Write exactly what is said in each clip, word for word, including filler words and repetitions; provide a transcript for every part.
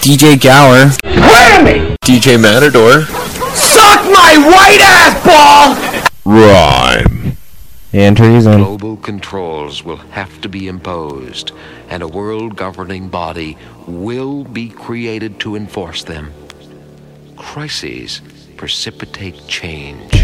D J Gower. Whammy! D J Matador. Suck my white ass ball! Rhyme. And treason. Global controls will have to be imposed, and a world governing body will be created to enforce them. Crises precipitate change.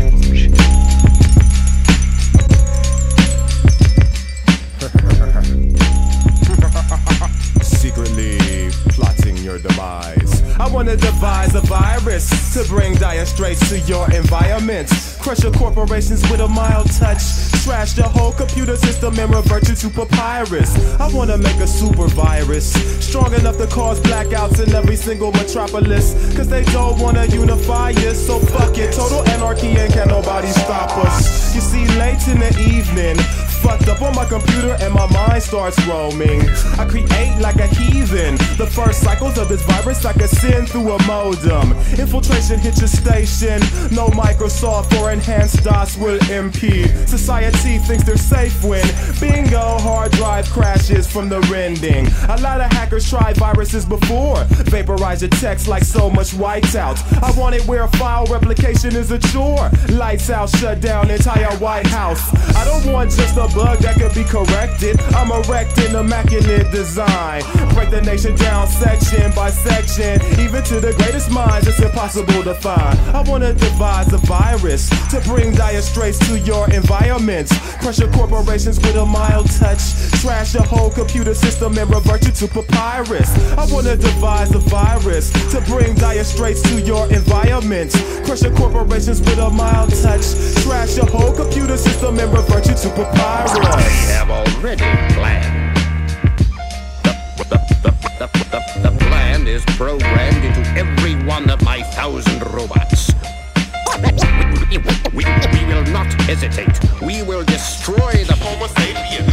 Secretly plotting your demise. I wanna devise a virus to bring dire straits to your environment. Crush your corporations with a mild touch. Trash the whole computer system and revert you to papyrus. I wanna make a super virus strong enough to cause blackouts in every single metropolis. Cause they don't wanna unify us, so fuck it. Total anarchy and can nobody stop us. You see, late in the evening, fucked up on my computer and my mind starts roaming. I create like a heathen. The first cycles of this virus I can send through a modem. Infiltration hit your station. No Microsoft or enhanced DOS will impede. Society thinks they're safe when bingo, hard drive crashes from the rending. A lot of hackers tried viruses before. Vaporize your text like so much whiteout. I want it where file replication is a chore. Lights out, shut down entire White House. I don't want just a bug that could be corrected. I'm erecting immaculate design. Break the nation down section by section. Even to the greatest minds it's impossible to find. I wanna devise a virus to bring dire straits to your environment. Crush your corporations with a mild touch. Trash your whole computer system and revert you to papyrus. I wanna devise a virus to bring dire straits to your environment. Crush your corporations with a mild touch. Trash your whole computer system and revert you to papyrus. I have already planned. The, the, the, the, the, the plan is programmed into every one of my thousand robots. We, we, we will not hesitate. We will destroy the Homo sapiens.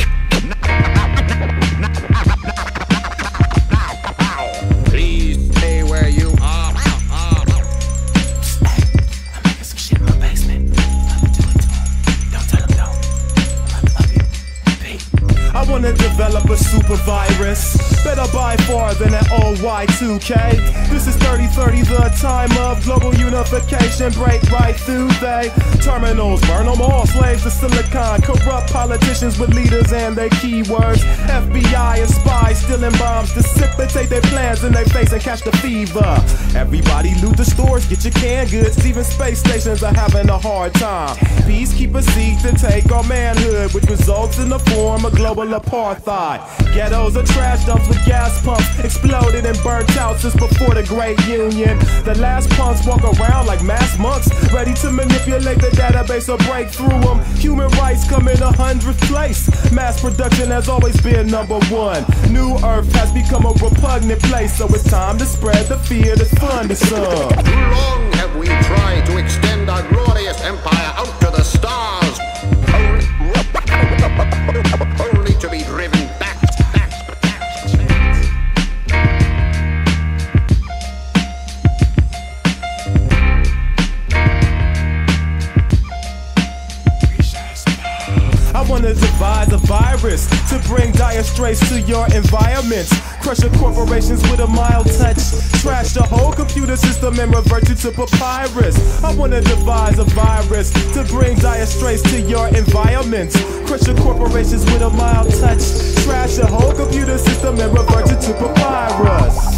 Now, please stay where you are. I'm making some shit in my basement. Let me do it to him. Don't tell him no. I wanna develop a super virus, better by far than that old Y two K. This is thirty thirty, the time of global unification. Break right through they terminals, burn them all, slaves to silicon. Corrupt politicians with leaders and their keywords. F B I and spies stealing bombs, dissipate their plans in their face and catch the fever. Everybody loot the stores, get your canned goods. Even space stations are having a hard time. Peacekeepers seek to take our manhood, which results in the form of global apartheid. Ghettos are trash dumps with gas pumps, exploded and burnt out since before the Great Union. The last punks walk around like mass monks, ready to manipulate the database or break through them. Human rights come in a hundredth place. Mass production has always been number one. New Earth has become a repugnant place, so it's time to spread the fear that's fun to some. Too long have we tried to extend our glorious empire out to the stars, only, only to be driven back. I wanna devise a virus to bring dire straits to your environment. Crush your corporations with a mild touch. Trash the whole computer system and revert you to papyrus. I wanna devise a virus to bring dire straits to your environment. Crush your corporations with a mild touch. Trash the whole computer system and revert you to papyrus.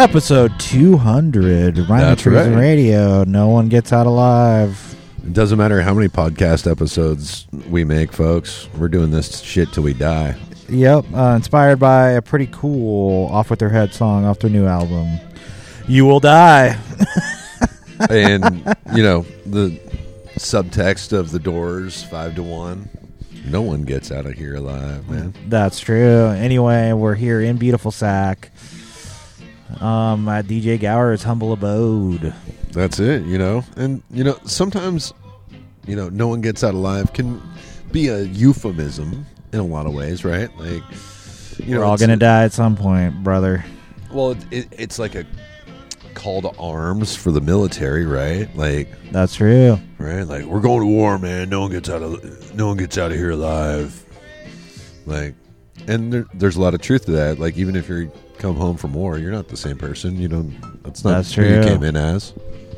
Episode two hundred. Rhyme That's Treason right. Radio. No one gets out alive. It doesn't matter how many podcast episodes we make, folks. We're doing this shit till we die. Yep. Uh, inspired by a pretty cool Off With Their Head song off their new album. You Will Die. And, you know, the subtext of The Doors, five to one. No one gets out of here alive, man. That's true. Anyway, we're here in beautiful Sac. Um, at D J Gower's humble abode. That's it, you know. And, you know, sometimes, you know, no one gets out alive can be a euphemism in a lot of ways, right? Like, you know, We're all it's- going to die at some point, brother. Well, it, it, it's like a call to arms for the military, right? Like, That's true. right? Like, we're going to war, man. No one gets out of no one gets out of here alive. Like, and there, there's a lot of truth to that. Like, even if you come home from war, you're not the same person. You don't. That's not That's who you true. came in as.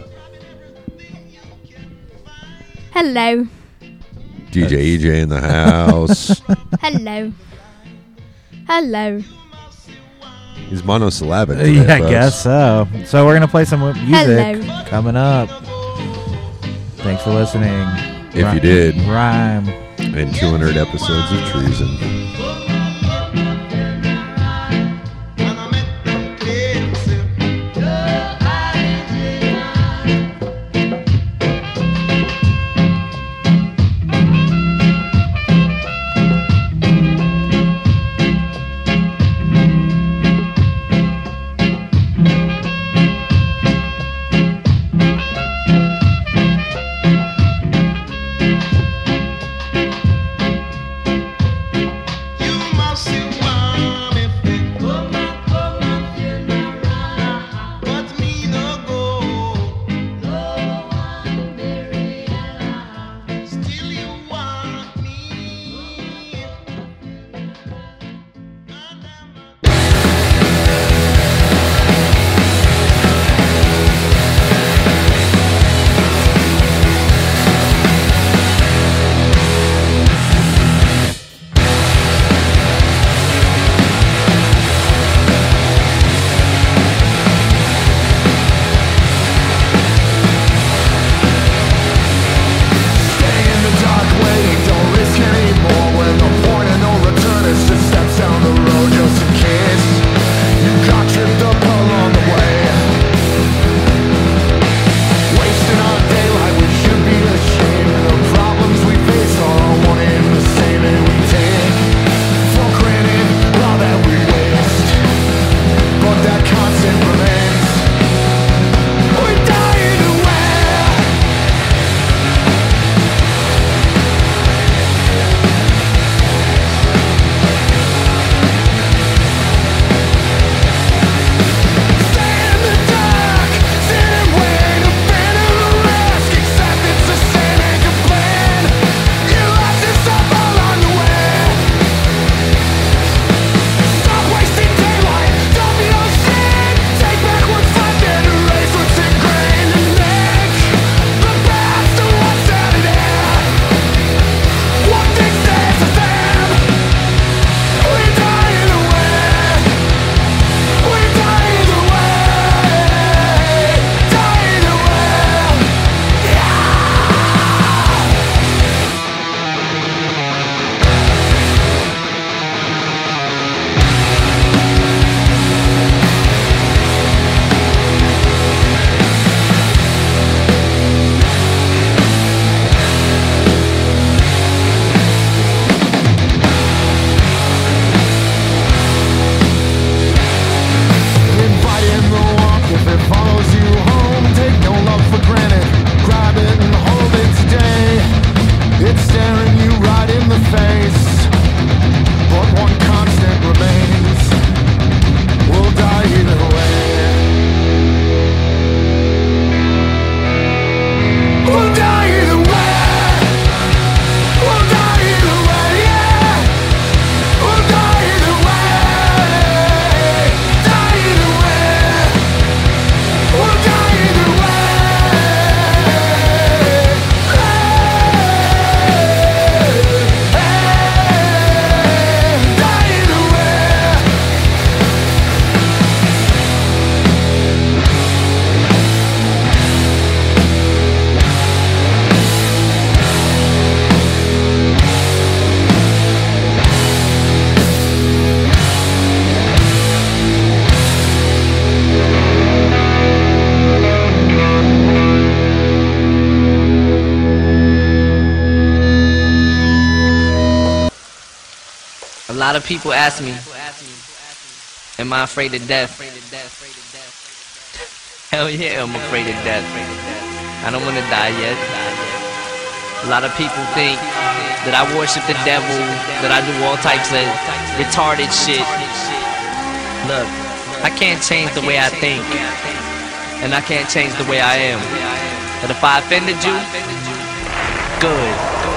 Hello. D J E J in the house. Hello. Hello. He's monosyllabic. Uh, today, yeah, I folks. guess so. So we're going to play some music Hello. coming up. Thanks for listening. If Ri- you did. Rhyme. And two hundred episodes of treason. You lot of people ask me, am I afraid of death? Hell yeah, I'm afraid of death. I don't want to die yet. A lot of people think that I worship the devil, that I do all types of retarded shit. Look, I can't change the way I think, and I can't change the way I am. But if I offended you, good,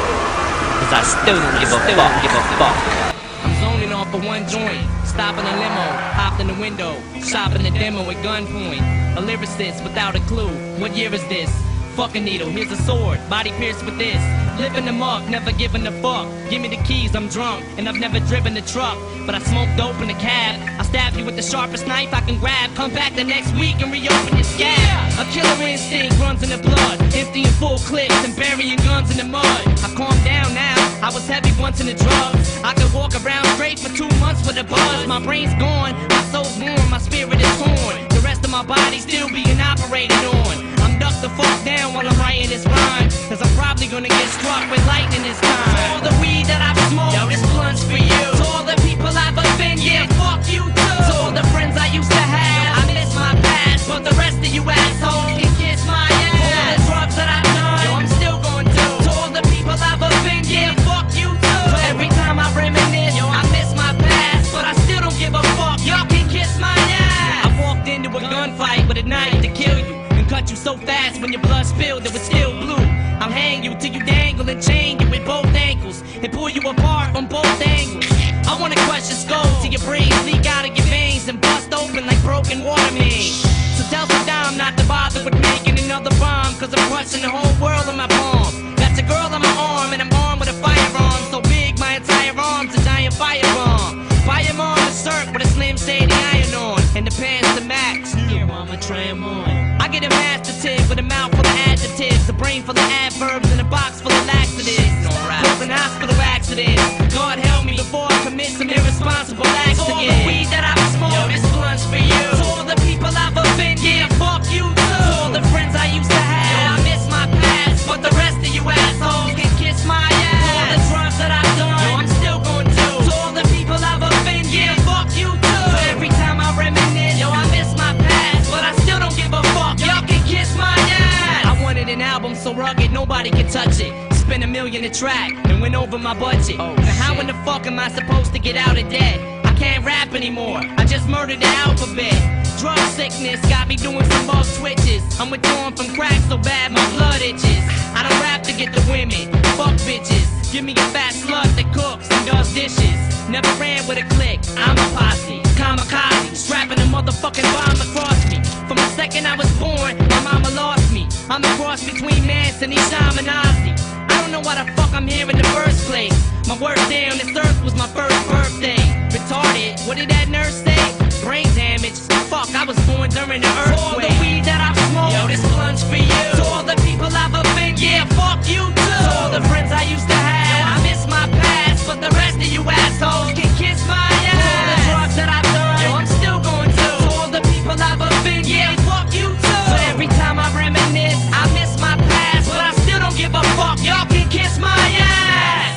cause I still don't give a fuck, give a fuck. I'm zoning off of one joint, stopping a limo, hopped in the window, shopping the demo at gunpoint. A lyricist without a clue, what year is this? Fuck a needle, here's a sword, body pierced with this. Living them up, never giving a fuck. Give me the keys, I'm drunk, and I've never driven the truck. But I smoke dope in the cab. I stab you with the sharpest knife I can grab. Come back the next week and reopen your scab. A killer instinct runs in the blood, emptying full clips and burying guns in the mud. I calm down now, I was heavy once in the drugs. I could walk around straight for two months with a buzz. My brain's gone, my soul's warm, my spirit is torn. The rest of my body still being operated on. I'm ducked the fuck down while I'm writing this rhyme, cause I'm probably gonna get struck with lightning this time. To all the weed that I've smoked, yo, this blunt's for you. To all the people I've offended, yeah, fuck you too. To all the friends I used to have, I miss my past, but the rest of you assholes can kiss my ass. To all the drugs that I've done, yo, I'm still gonna do. To all the people I've offended, yeah, fuck you too. So every time I reminisce, yo, I miss my past, but I still don't give a fuck. Y'all can kiss my ass. I walked into a gunfight with a knife to kill you. Cut you so fast when your blood spilled it was still blue. I'll hang you till you dangle and chain you with both ankles and pull you apart on both angles. I wanna crush your skull till your brains leak out of your veins and bust open like broken water mains. So tell Saddam not to bother with making another bomb, cause I'm crushing the whole world on my palm. Got a girl on my arm and I'm armed with a firearm so big my entire arm's a giant firebomb. Fire on a shirt with a Slim Shady iron on and the pants to max. Here mama, try 'em on. I get a mastiff with a mouth full of adjectives, a brain full of adverbs, and a box full of laxatives. Closing hospital accidents. God help me before I commit some irresponsible acts again. To all the weed that I've smoked, yo, this blunt's for you. To all the people I've offended, yeah, fuck you too. To all the friends I used to have, yo, I miss my past, but the rest of you assholes can kiss my ass. To all the drugs that I've done, yo, I'm still going to. To all the people I've offended, yeah, fuck you too. So every time I reminisce, yo, I miss my past, but I still don't give a fuck. Y'all can kiss my ass. I wanted an album so rugged nobody can touch it. Spent a million a track and went over my budget. Oh, now how in the fuck am I supposed to get out of debt? I can't rap anymore, I just murdered the alphabet. Drug sickness got me doing some bug switches. I'm withdrawing from crack so bad my blood itches. I don't rap to get the women, fuck bitches. Give me a fat slut that cooks and does dishes. Never ran with a clique, I'm a posse. Kamikaze, strapping a motherfucking bomb across me. From the second I was born, my mama lost me. I'm a cross between Manson, Esham, and Ozzy. I don't know why the fuck I'm here in the first place. My work day on this earth was my first birthday. Retarded, what did that nurse say? Brain damage, fuck, I was born during the earthquake. To all the weed that I've smoked, yo, this blunt's for you. To all the people I've offended, yeah, fuck you too. To all the friends I used to have, yo, I miss my past, but the rest of you assholes can kiss my ass. To all the drugs that I've done, yo, I'm still going to. To all the people I've offended, yeah, fuck you too. So every time I reminisce, I miss my past, but I still don't give a fuck. Y'all can kiss my ass.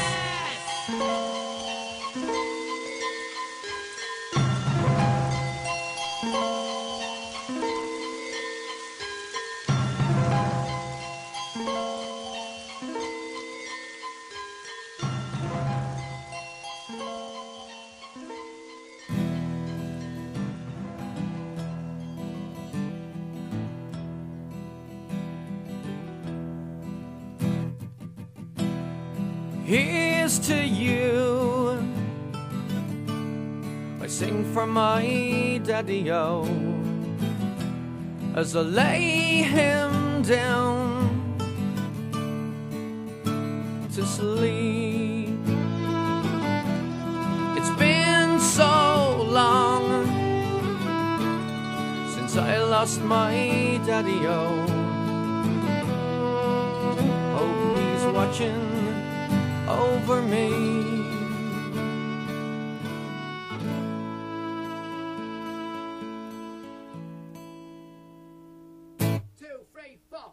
Here's to you. I sing for my daddy-o as I lay him down to sleep. It's been so long since I lost my daddy-o. Hope he's watching over me. Two, three, four.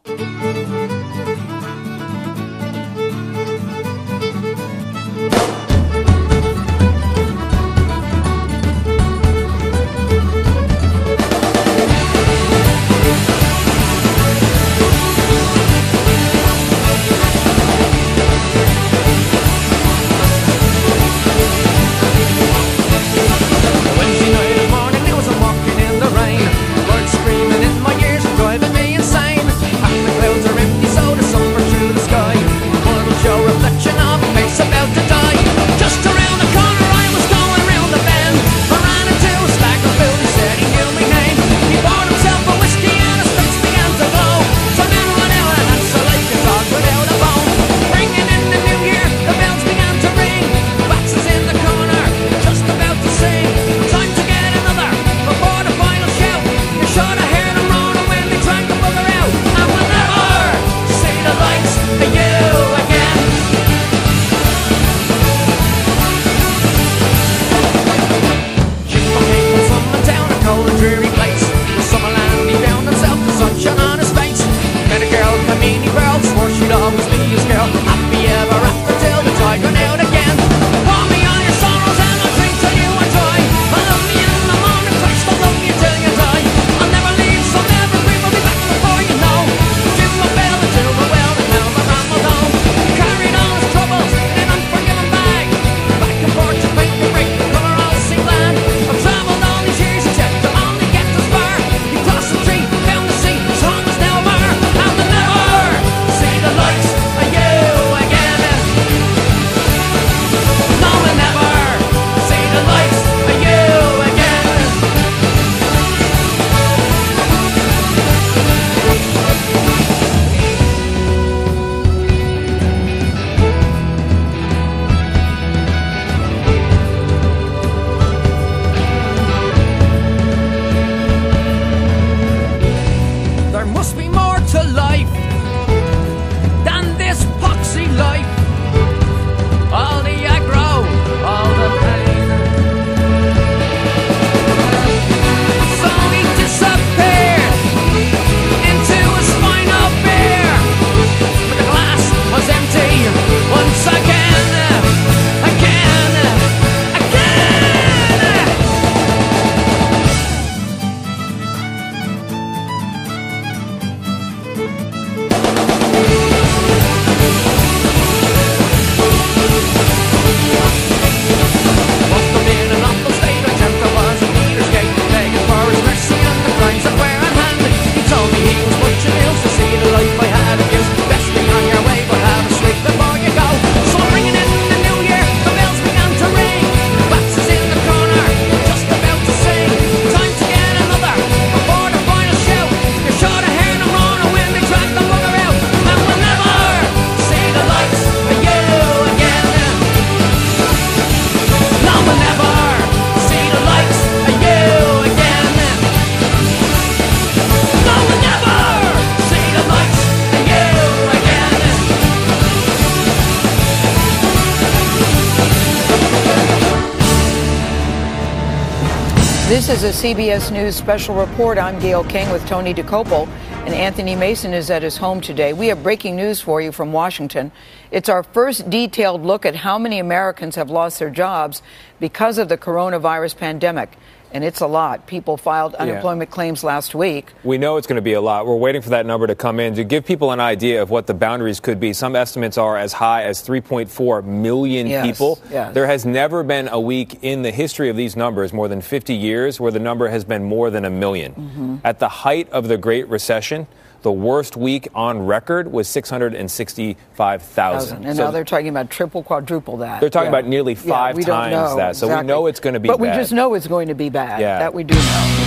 This is a C B S News special report. I'm Gail King with Tony DeCopel, and Anthony Mason is at his home today. We have breaking news for you from Washington. It's our first detailed look at how many Americans have lost their jobs because of the coronavirus pandemic. And it's a lot. People filed unemployment yeah. claims last week. We know it's going to be a lot. We're waiting for that number to come in. To give people an idea of what the boundaries could be, some estimates are as high as three point four million yes. people. Yes. There has never been a week in the history of these numbers, more than fifty years, where the number has been more than a million. Mm-hmm. At the height of the Great Recession, the worst week on record was six hundred sixty-five thousand. And so now they're talking about triple, quadruple that. They're talking yeah. about nearly five yeah, times that. So exactly. we know it's going to be but bad. But we just know it's going to be bad. Yeah. That we do know.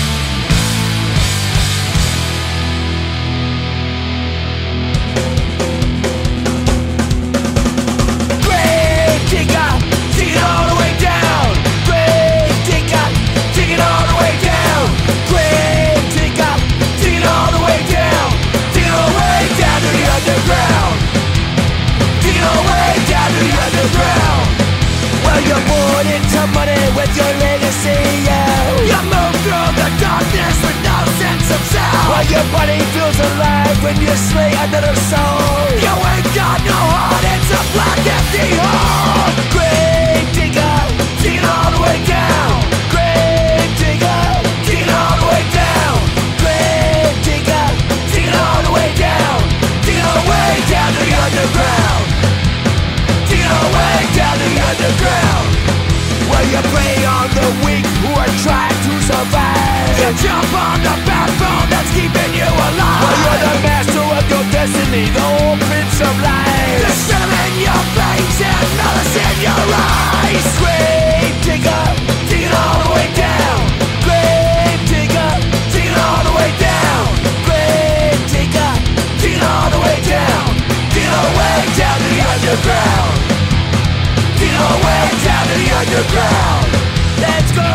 Well, you're born into money with your legacy, yeah. You move through the darkness with no sense of sound. While your body feels alive when you slay another soul. You ain't got no heart, it's a black empty hole. Grave digger, dig it all the way down. Grave digger, dig it all the way down. Grave digger, dig it all the way down. Dig it all the way down to the underground. Dig it all the way down to the underground. Well, you prey on the weak who are trying to survive. You jump on the backbone that's keeping you alive. Well, you're the master of your destiny, the whole prince of life. There's venom in your veins and malice in your eyes. Grave digger, dig it all the way down. Grave digger, dig it all the way down. Grave digger, dig it all the way down. Dig it all the way down to the underground. Dig it all the way down to the underground. Let's go.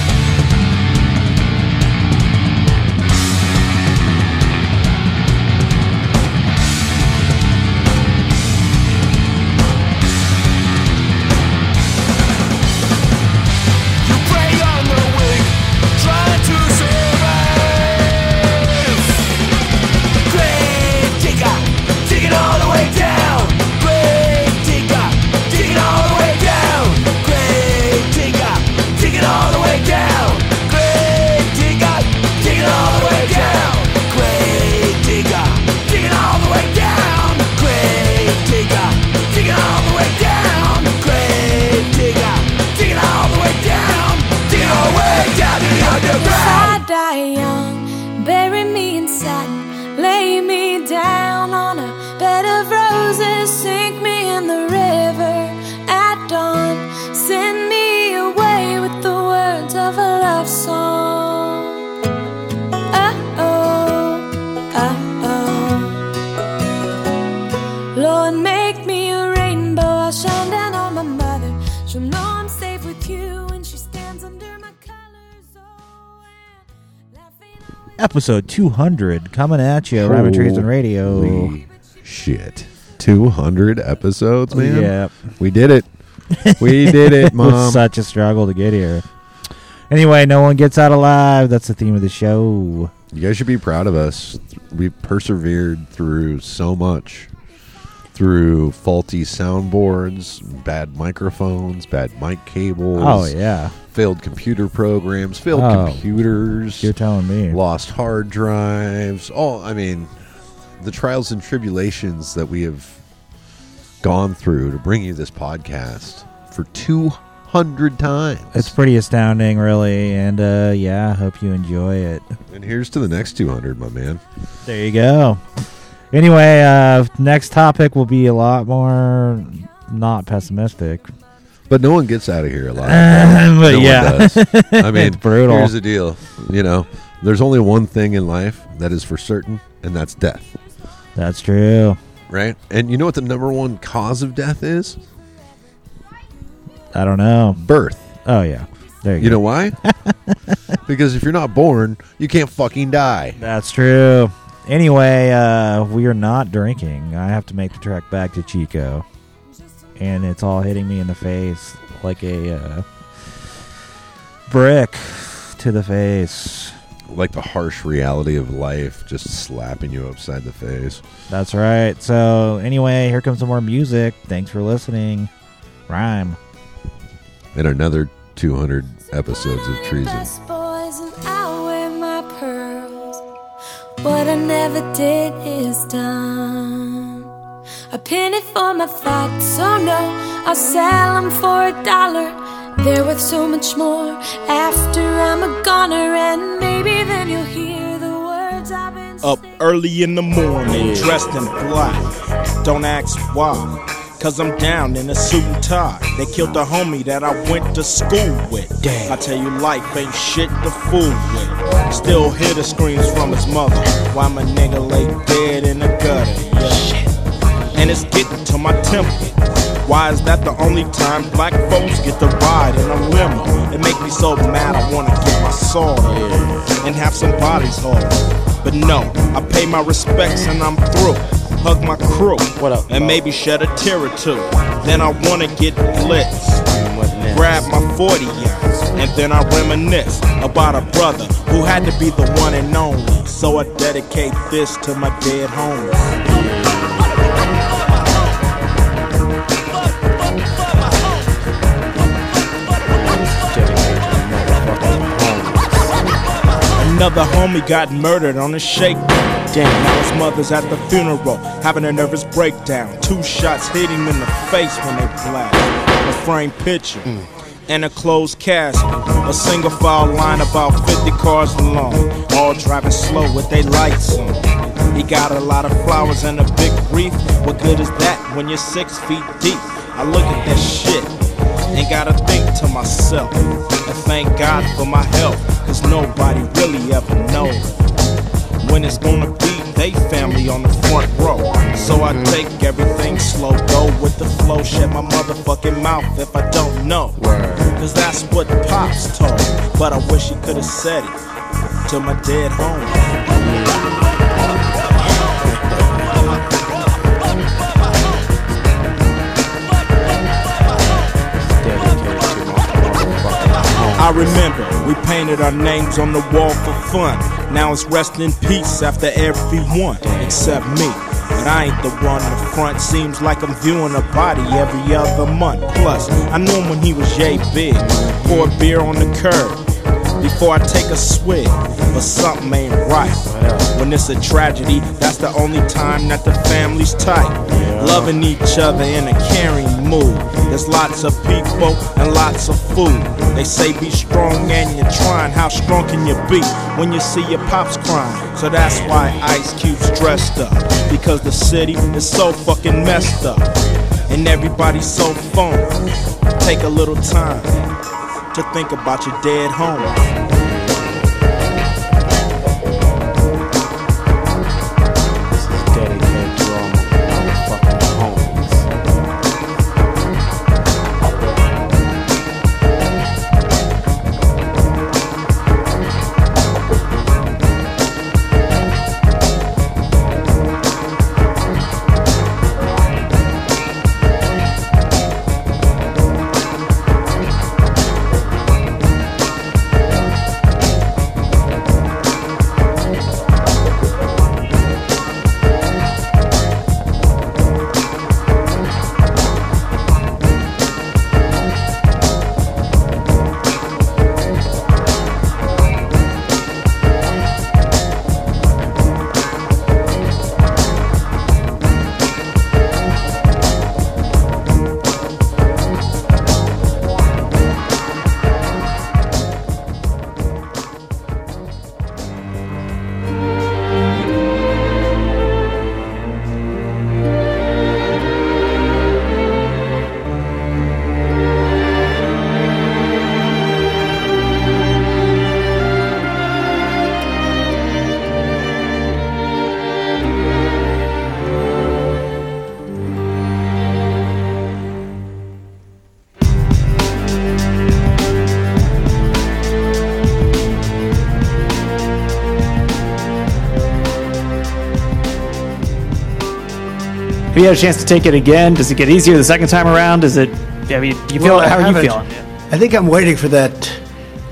Episode two hundred coming at you, Rhyme and Treason Radio. Holy shit. two hundred episodes, man? Yeah. We did it. We did it, Mom. It was such a struggle to get here. Anyway, no one gets out alive. That's the theme of the show. You guys should be proud of us. We persevered through so much. Through faulty soundboards, bad microphones, bad mic cables. Oh, yeah. Failed computer programs, failed oh, computers. You're telling me. Lost hard drives. All, I mean, the trials and tribulations that we have gone through to bring you this podcast for two hundred times. It's pretty astounding, really. And, uh, yeah, I hope you enjoy it. And here's to the next two hundred, my man. There you go. Anyway, uh, next topic will be a lot more not pessimistic. But no one gets out of here alive. Uh, but no yeah. one does. I mean, it's brutal. Here's the deal. You know, there's only one thing in life that is for certain, and that's death. That's true. Right? And you know what the number one cause of death is? I don't know. Birth. Oh, yeah. There you, you go. know why? Because if you're not born, you can't fucking die. That's true. Anyway, uh, we are not drinking. I have to make the trek back to Chico. And it's all hitting me in the face like a uh, brick. to the face. Like the harsh reality of life just slapping you upside the face. That's right. So anyway, here comes some more music. Thanks for listening. Rhyme. And another two hundred episodes of treason. Boys and I wear my pearls. What I never did is done. A penny for my thoughts, oh no, I'll sell them for a dollar. They're worth so much more after I'm a goner, and maybe then you'll hear the words I've been Up early in the morning, dressed in black. Don't ask why, cause I'm down in a suit and tie. They killed the homie that I went to school with. Damn. I tell you, life ain't shit to fool with. Still hear the screams from his mother while my nigga lay dead in the gutter. Yeah. And it's getting to my temple. Why is that the only time black folks get to ride in a limo? It make me so mad I wanna get my sword and have some bodies hauled. But no, I pay my respects and I'm through. Hug my crew, what up, and maybe shed a tear or two. Then I wanna get blitzed, grab my forty ounce, and then I reminisce about a brother who had to be the one and only. So I dedicate this to my dead homies. Another homie got murdered on a shakedown. Damn, now his mother's at the funeral, having a nervous breakdown. Two shots hit him in the face when they blast. A framed picture mm. and a closed casket. A single file line about fifty cars long, all driving slow with their lights on. He got a lot of flowers and a big wreath. What good is that when you're six feet deep? I look at that shit and gotta think to myself and thank God for my health, cause nobody really ever knows when it's gonna be they family on the front row. So I take everything slow, go with the flow, shut my motherfucking mouth if I don't know, cause that's what Pops told. But I wish he could've said it to my dead home. I remember we painted our names on the wall for fun. Now it's rest in peace after everyone except me. But I ain't the one in the front. Seems like I'm viewing a body every other month. Plus, I knew him when he was yay big. Pour a beer on the curb before I take a swig. But something ain't right. When it's a tragedy, that's the only time that the family's tight. Loving each other in a caring mood. There's lots of people and lots of food. They say be strong and you're trying. How strong can you be when you see your pops crying? So that's why Ice Cube's dressed up, because the city is so fucking messed up and everybody's so phony. Take a little time to think about your dead home. Have you had a chance to take it again? Does it get easier the second time around? Does it? I mean, you feel? Well, I how are you haven't. feeling? I think I'm waiting for that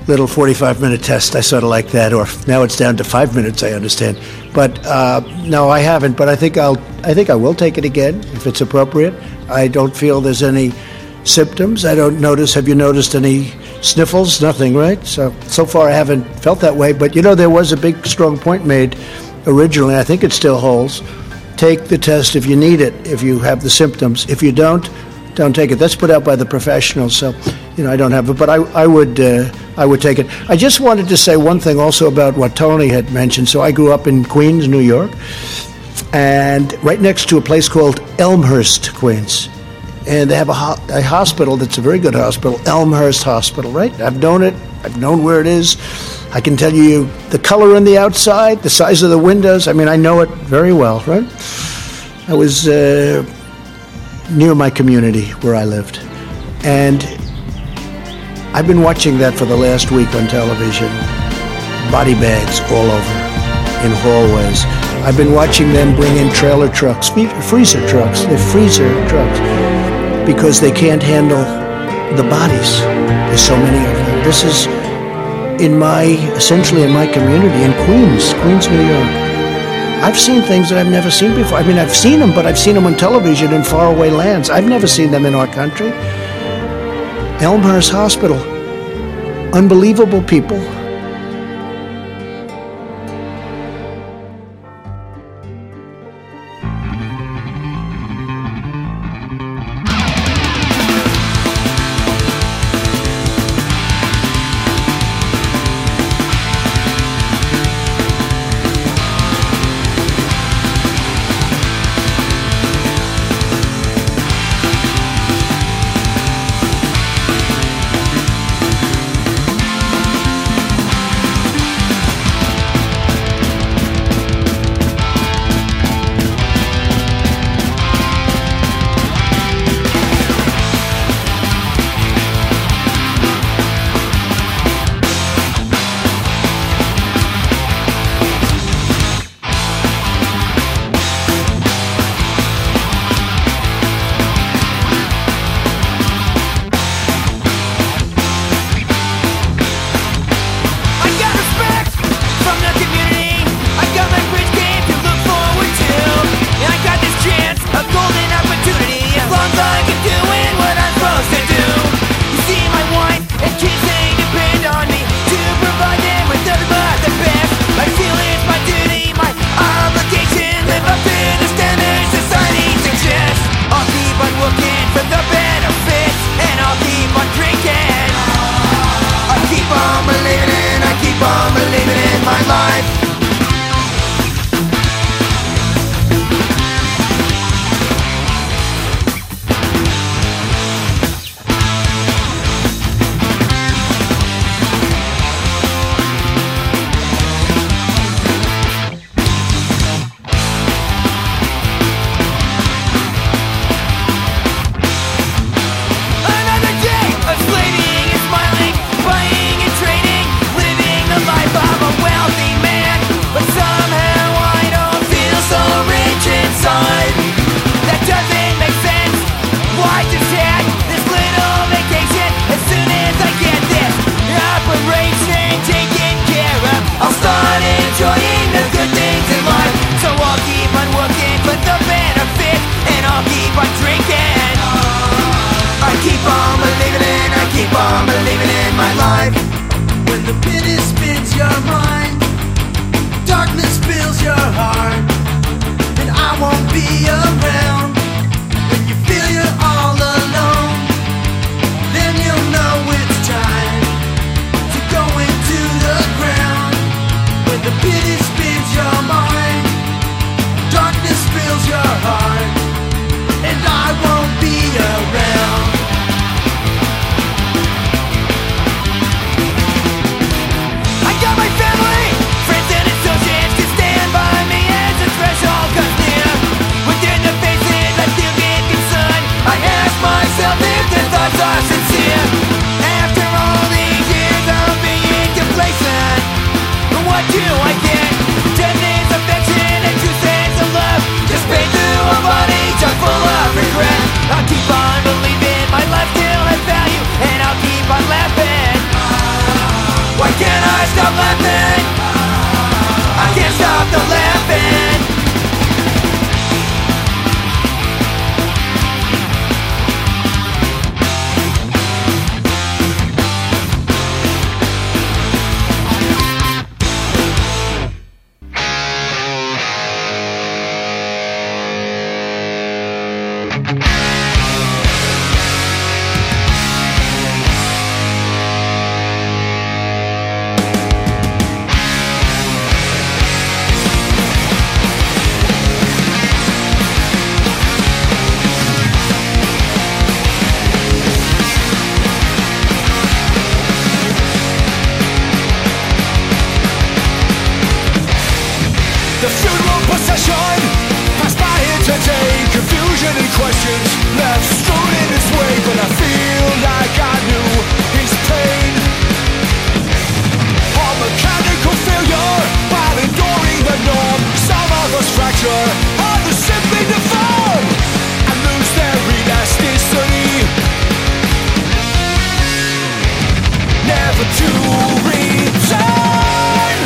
little forty-five minute test. I sort of like that. Or now it's down to five minutes, I understand. But uh, no, I haven't. But I think I'll. I think I will take it again if it's appropriate. I don't feel there's any symptoms. I don't notice. Have you noticed any sniffles? Nothing, right? So so far I haven't felt that way. But you know, there was a big, strong point made originally. I think it still holds. Take the test if you need it, if you have the symptoms. If you don't, don't take it. That's put out by the professionals, so you know I don't have it, but I, I would uh, I would take it. I just wanted to say one thing also about what Tony had mentioned. So I grew up in Queens, New York, and right next to a place called Elmhurst, Queens, and they have a, ho- a hospital that's a very good hospital, Elmhurst Hospital. Right? I've known it. I've known where it is. I can tell you the color on the outside, the size of the windows. I mean, I know it very well. Right? I was. Uh, near my community where I lived. And I've been watching that for the last week on television. Body bags all over, in hallways. I've been watching them bring in trailer trucks, freezer trucks, they're freezer trucks, because they can't handle the bodies. There's so many of them. This is in my, essentially in my community, in Queens, Queens, New York. I've seen things that I've never seen before. I mean, I've seen them, but I've seen them on television in faraway lands. I've never seen them in our country. Elmhurst Hospital. Unbelievable people. Within the faces stop laughing. I can't stop the laughing. The funeral procession passed by here today. Confusion and questions left strewn in his way, but I feel like I knew his pain. All mechanical failure while ignoring the norm. Some of us fracture, others simply deform and lose their elasticity, never to return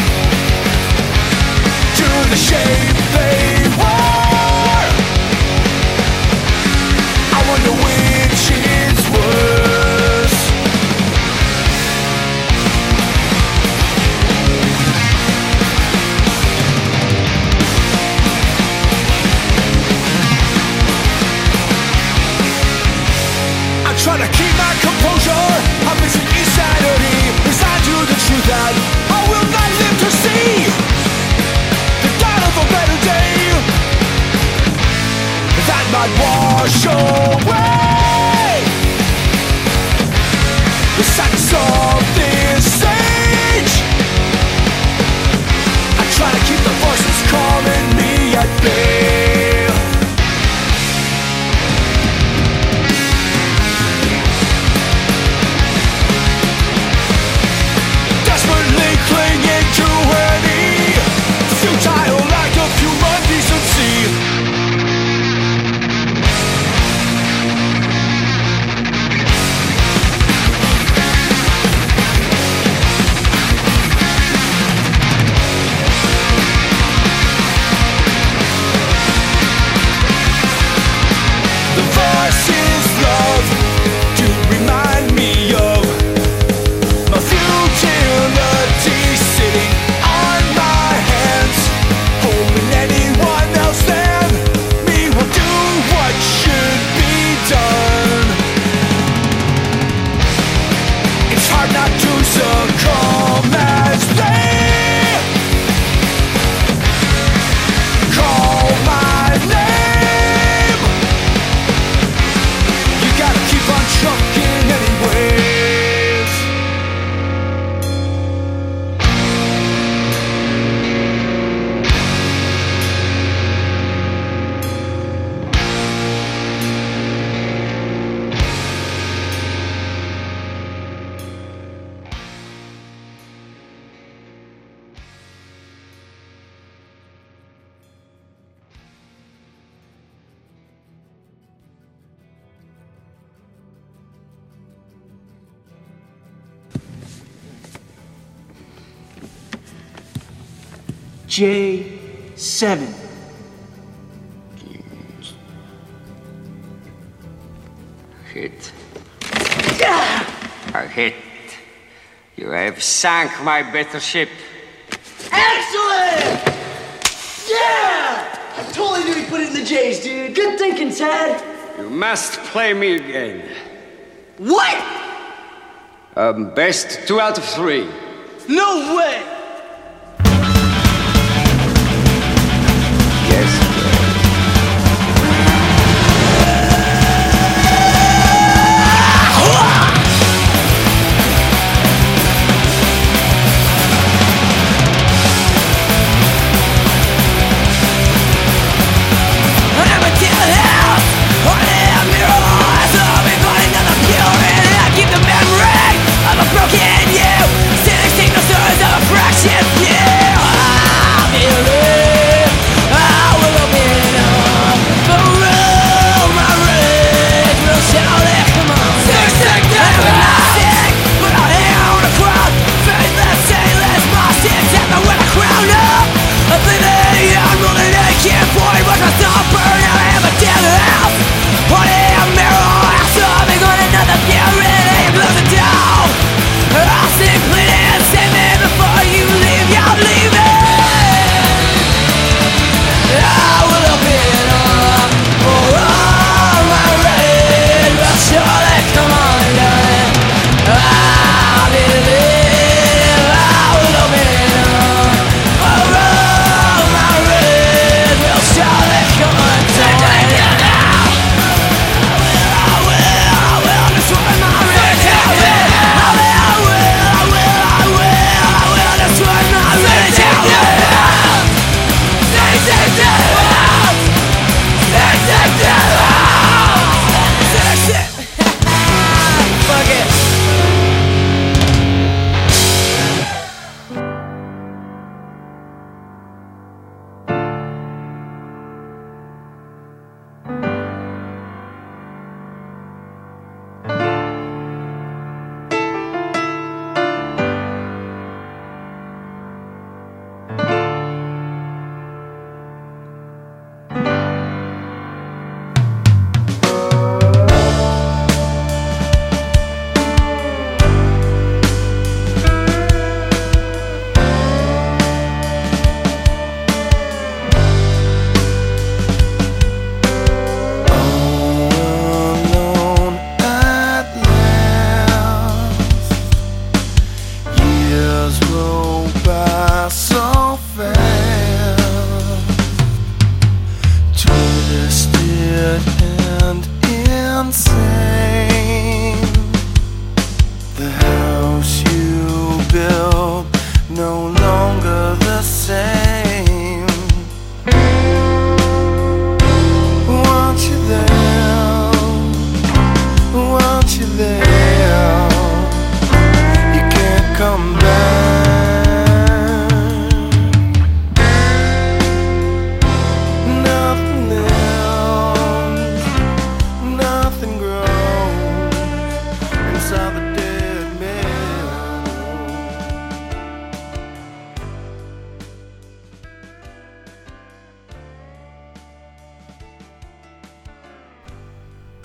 to the shape they were. I wonder which is worse. I'm trying to keep my composure. I'm missing insanity. Resigned to the truth that I will not live to see the dawn of a better day that might wash away the sadness of this age. I try to keep the voices calling me at bay. Desperately clinging to any futile act of human decency. The voices love to remind me of my futility sitting on my hands, hoping anyone else than me will do what should be done. It's hard not to succumb as they call my name. You gotta keep on trucking anyways. J seven. Hit. A hit. You have sunk my battleship. Excellent! Yeah! I totally knew he put it in the J's, dude. Good thinking, Ted. You must play me again. What? Um, best two out of three. No way! Yes. Broken you, sending signals of a fraction.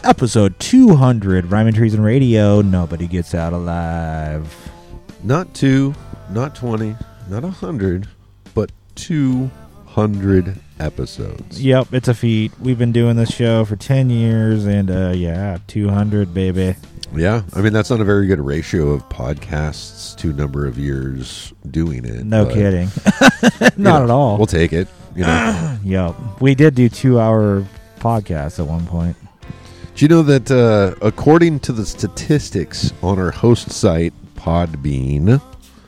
Episode two hundred, Rhyme and Treason Radio. Nobody gets out alive. Not two, not twenty, not a hundred, but two hundred episodes. Yep, it's a feat. We've been doing this show for ten years, and uh, yeah, two hundred, baby. Yeah, I mean, that's not a very good ratio of podcasts to number of years doing it. No but, kidding. Not know, at all. We'll take it. You know. Yep. We did do two-hour podcasts at one point. Do you know that uh, according to the statistics on our host site, Podbean,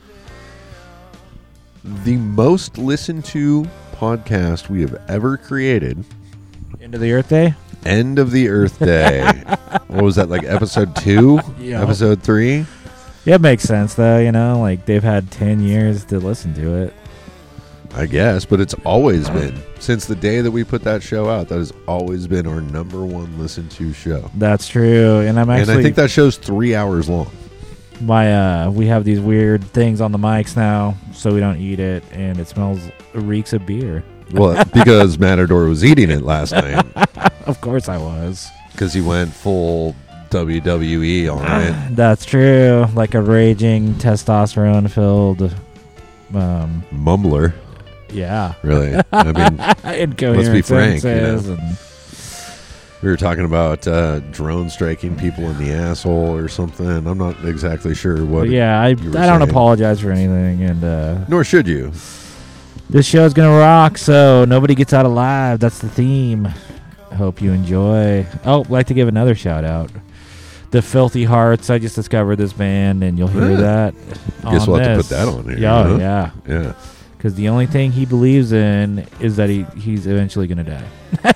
the most listened to podcast we have ever created... End of the Earth Day? End of the Earth Day. What was that, like episode two? Yeah. Episode three? Yeah, it makes sense, though, you know? Like, they've had ten years to listen to it. I guess, but it's always been. Since the day that we put that show out, that has always been our number one listened to show. That's true, and I'm actually... And I think that show's three hours long. My, uh, we have these weird things on the mics now, so we don't eat it, and it smells, reeks of beer. Well, because Matador was eating it last night. Of course I was. Because he went full W W E on it. That's true. Like a raging, testosterone-filled... Um, Mumbler. Yeah. Really? I mean, let's be frank. You know? and we were talking about uh, drone striking people in the asshole or something. I'm not exactly sure what. Yeah, I, I don't saying. apologize for anything, and uh, nor should you. This show's gonna rock, so nobody gets out alive. That's the theme. I hope you enjoy. Oh, I'd like to give another shout out. The Filthy Hearts. I just discovered this band, and you'll hear yeah. that. Guess we'll this. have to put that on here. Yeah, huh? yeah, yeah. Because the only thing he believes in is that he, he's eventually going to die.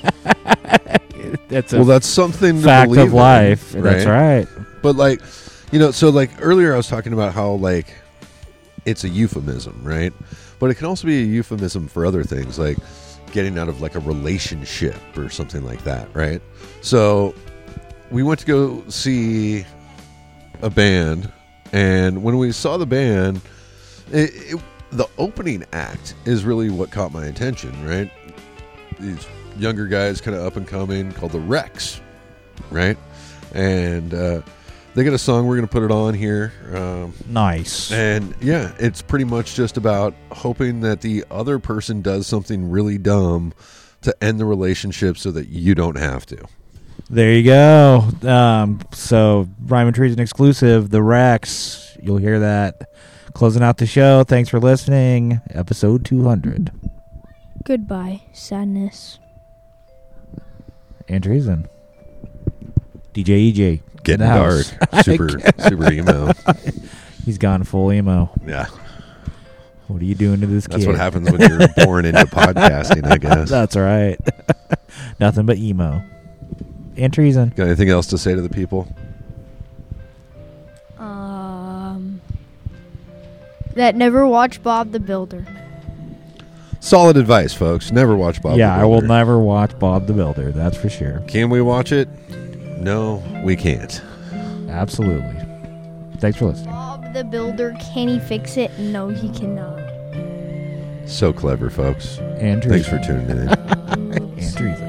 That's a well, that's something fact to believe of life. in, That's right? right. But like, you know, so like earlier I was talking about how like it's a euphemism, right? But it can also be a euphemism for other things, like getting out of like a relationship or something like that, right? So we went to go see a band, and when we saw the band, it, it, the opening act is really what caught my attention, right? These younger guys, kind of up and coming, called the Rex, right? And uh, they got a song. We're going to put it on here. Um, nice. And yeah, it's pretty much just about hoping that the other person does something really dumb to end the relationship so that you don't have to. There you go. Um, so, Rhyme and Treason exclusive, The Rex. You'll hear that. Closing out the show. Thanks for listening. Episode two hundred. Goodbye, sadness. And Treason. D J E J. Getting dark. Super, super emo. He's gone full emo. Yeah. What are you doing to this That's kid? what happens when you're born into podcasting, I guess. That's right. Nothing but emo. And Treason. Got anything else to say to the people? Um, that never watch Bob the Builder. Solid advice, folks. Never watch Bob yeah, the I will Builder. never watch Bob the Builder. That's for sure. Can we watch it? No, we can't. Absolutely. Thanks for listening. Bob the Builder, can he fix it? No, he cannot. So clever, folks. And Thanks for tuning in. And Treason.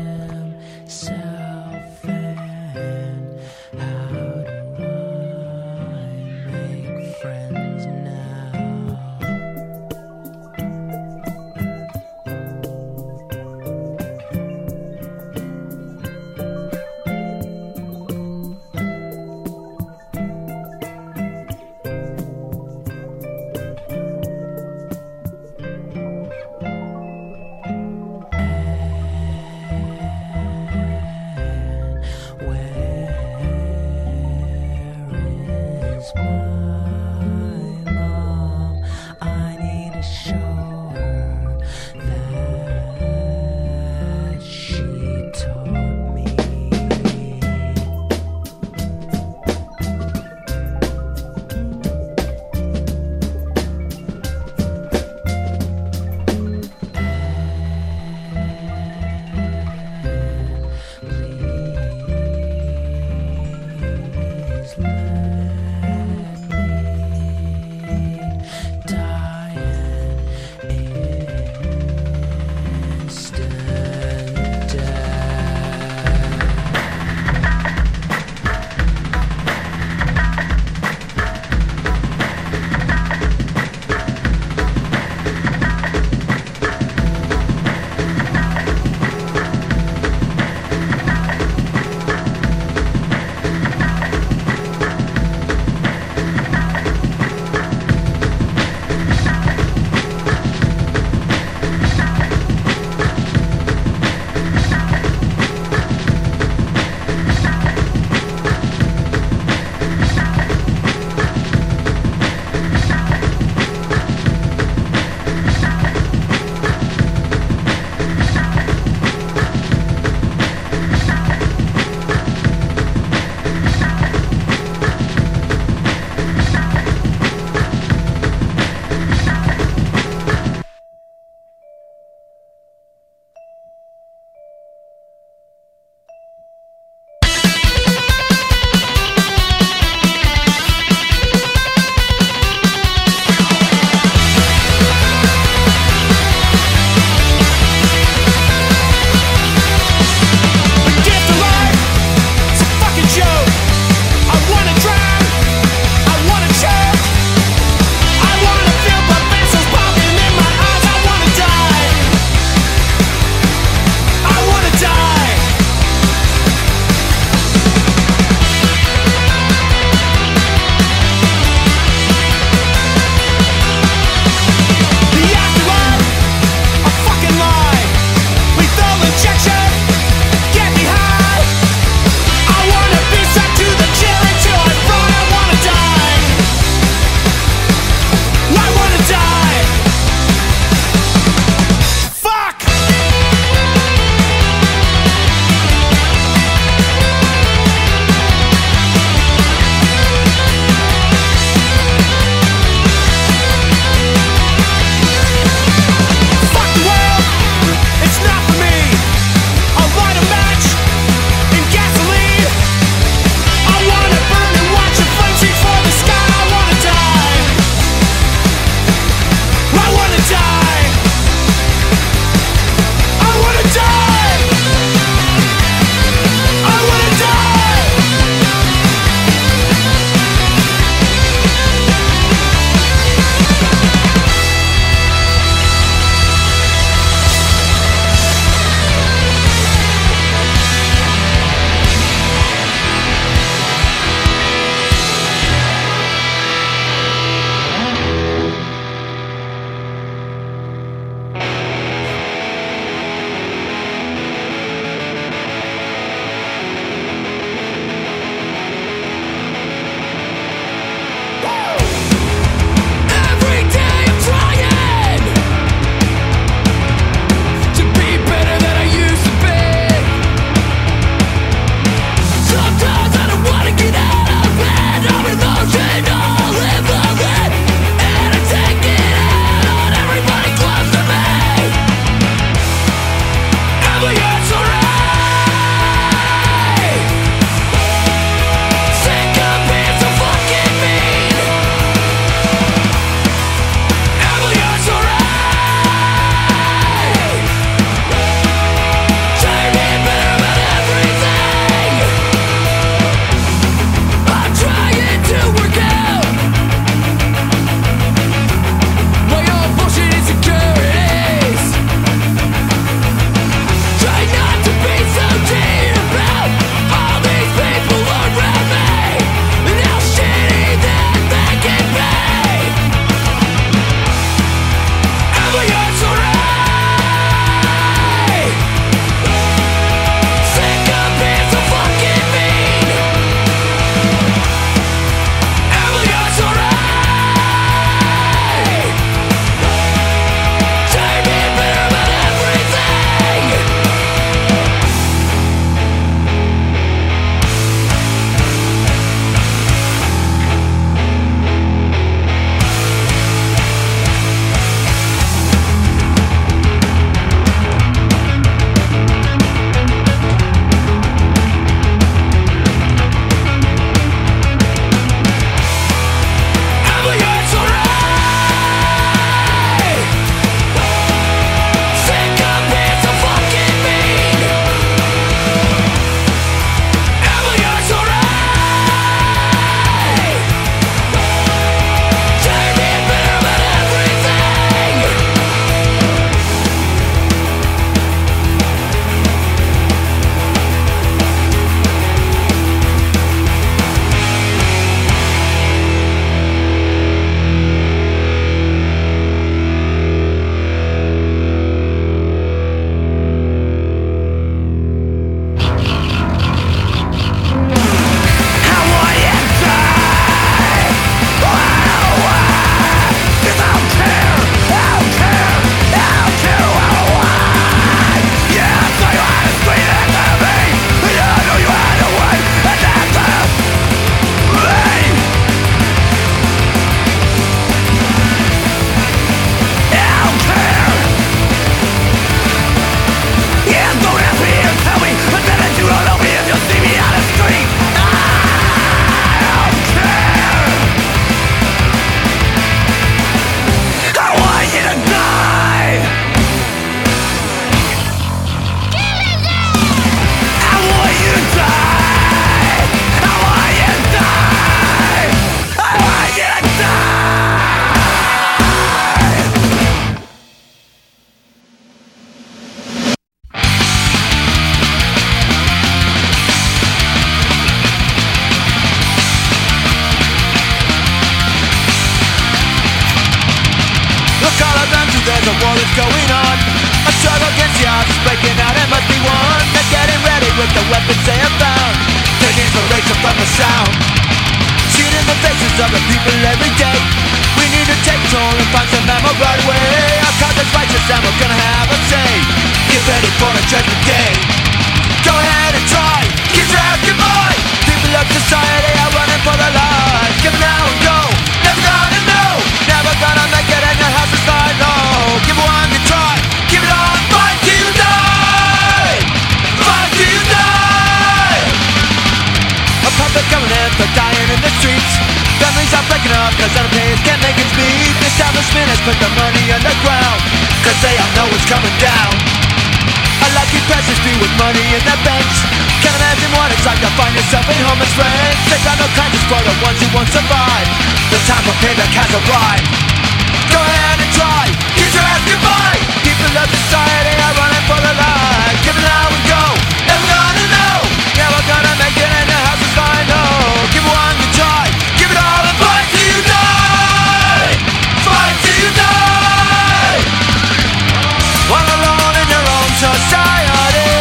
A struggle against the odds is breaking out and must be won. They're getting ready with the weapons they have found. Take inspiration from the sound. See it in the faces of the people every day. We need to take control and find some ammo right away. Our cause is righteous and we're gonna have a say. Get ready for the judgment day. Go ahead and try, get your ass goodbye. People of society are running for their lives. Give it now and go, never gonna know. Never gonna make it and your house is lying low. Give it one good try, give it all, fight till you die. Fight till you die. A puppet coming in for dying in the streets. Families are breaking up cause unpaid can't make its beat. The establishment has put the money underground cause they all know it's coming down. A lucky peasants be with money in their banks. Can't imagine what it's like to find yourself in homeless friends. They got no kindness for the ones who won't survive. The time for payback has arrived. Go ahead and try, kiss your ass goodbye. People of society are running for their lives. Give it now and go, never gonna know. Never gonna make it and your house is lying low. Give it one good try, give it all and fight till you die. Fight till you die. One alone in your own society.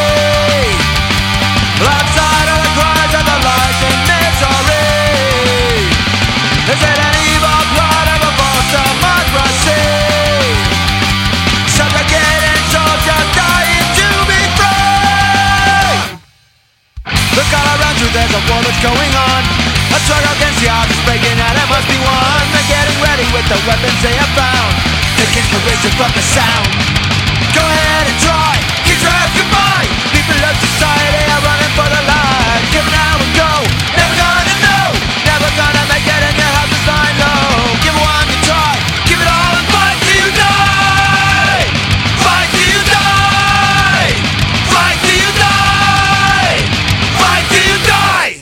Outside of the cries of the lies and misery. Is it an evil plot of a false democracy? Subjugated soldiers dying to be free. Look all around you, there's a war that's going on. A struggle against the odds is breaking out, it must be won. They're getting ready with the weapons they have found. Take inspiration from the sound. Go ahead and try, kiss your ass goodbye. People of society are running for their lives. Give it now and go, never gonna know. Never gonna make it and your house is lying low. Give it one good try, give it all and fight till you die. Fight till you die. Fight till you die. Fight till you die.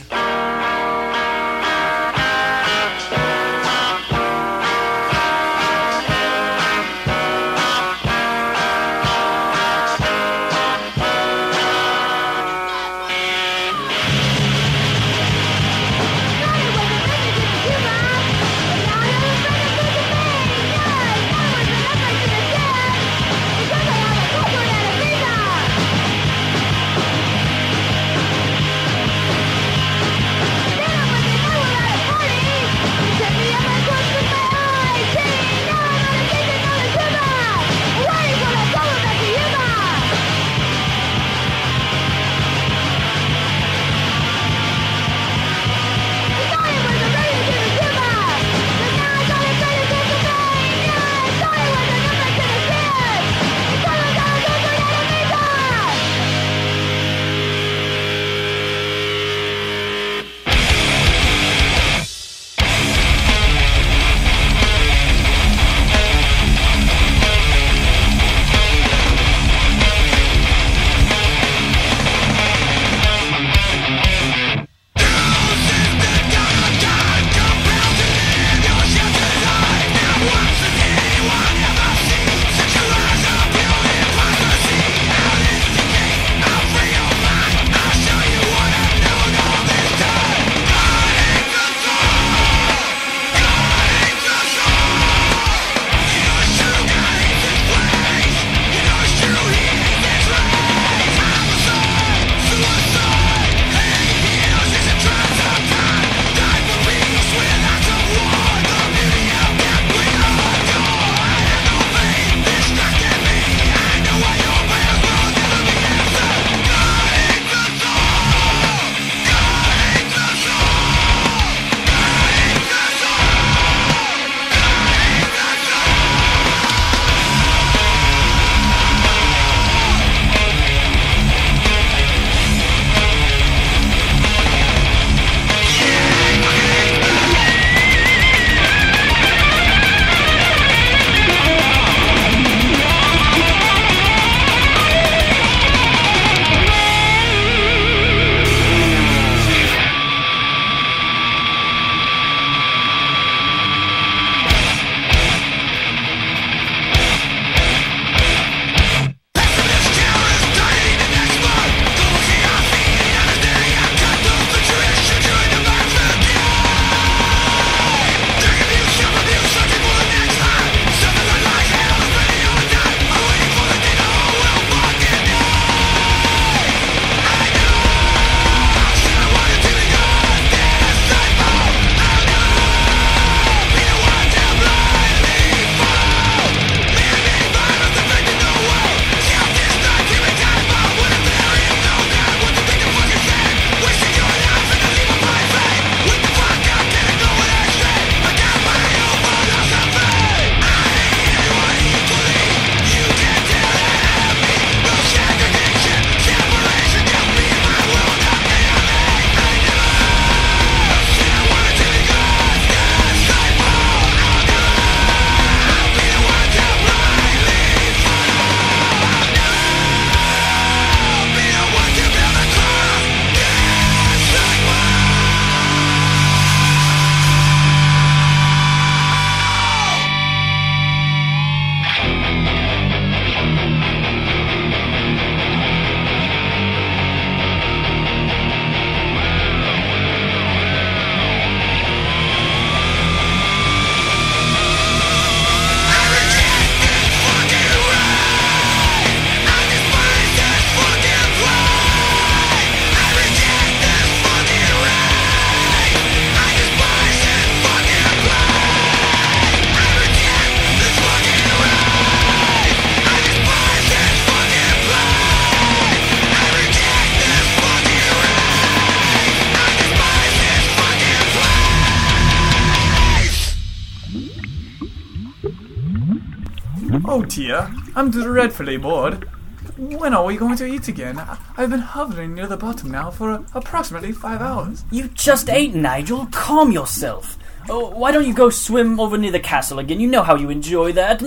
Oh dear, I'm dreadfully bored. When are we going to eat again? I- I've been hovering near the bottom now for uh, approximately five hours. You just ate, Nigel. Calm yourself. Oh, why don't you go swim over near the castle again? You know how you enjoy that.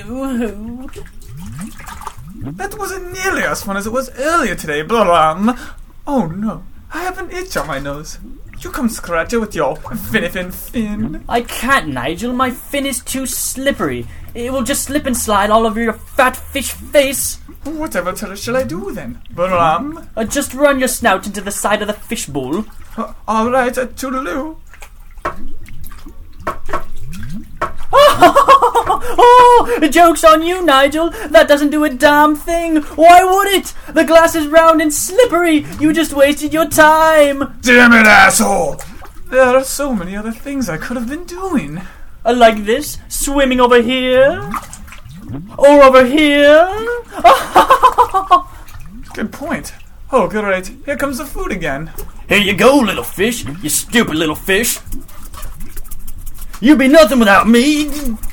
That wasn't nearly as fun as it was earlier today, Blam. Oh no, I have an itch on my nose. You come scratch it with your fin fin. I can't, Nigel. My fin is too slippery. It will just slip and slide all over your fat fish face. Whatever shall I do then, Blam? Uh, just run your snout into the side of the fish bowl. Uh, all right, uh, toodaloo. Oh, joke's on you, Nigel. That doesn't do a damn thing. Why would it? The glass is round and slippery. You just wasted your time. Damn it, asshole! There are so many other things I could have been doing. Uh, like this? Swimming over here? Or over here? Good point. Oh, great. Here comes the food again. Here you go, little fish. You stupid little fish. You'd be nothing without me.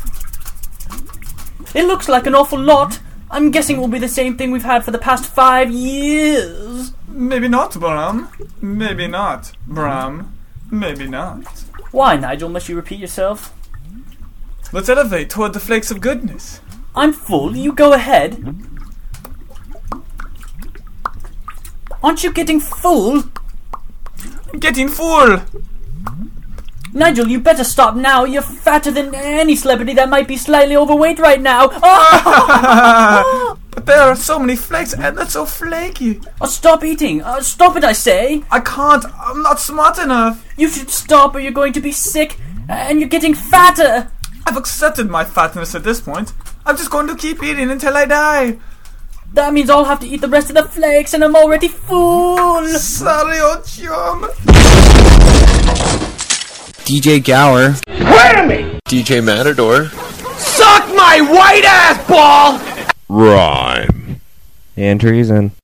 It looks like an awful lot. I'm guessing it will be the same thing we've had for the past five years. Maybe not, Bram. Maybe not, Bram. Maybe not. Why, Nigel? Must you repeat yourself? Let's elevate toward the flakes of goodness. I'm full. You go ahead. Aren't you getting full? I'm getting full. Nigel, you better stop now. You're fatter than any celebrity that might be slightly overweight right now. Oh! But there are so many flakes and that's so flaky. Oh, stop eating. Uh, stop it, I say. I can't. I'm not smart enough. You should stop or you're going to be sick. And you're getting fatter. I've accepted my fatness at this point. I'm just going to keep eating until I die. That means I'll have to eat the rest of the flakes and I'm already full. Sorry, old chum. D J Gower. Wait a minute! D J Matador. Suck my white ass ball! Rhyme. And treason.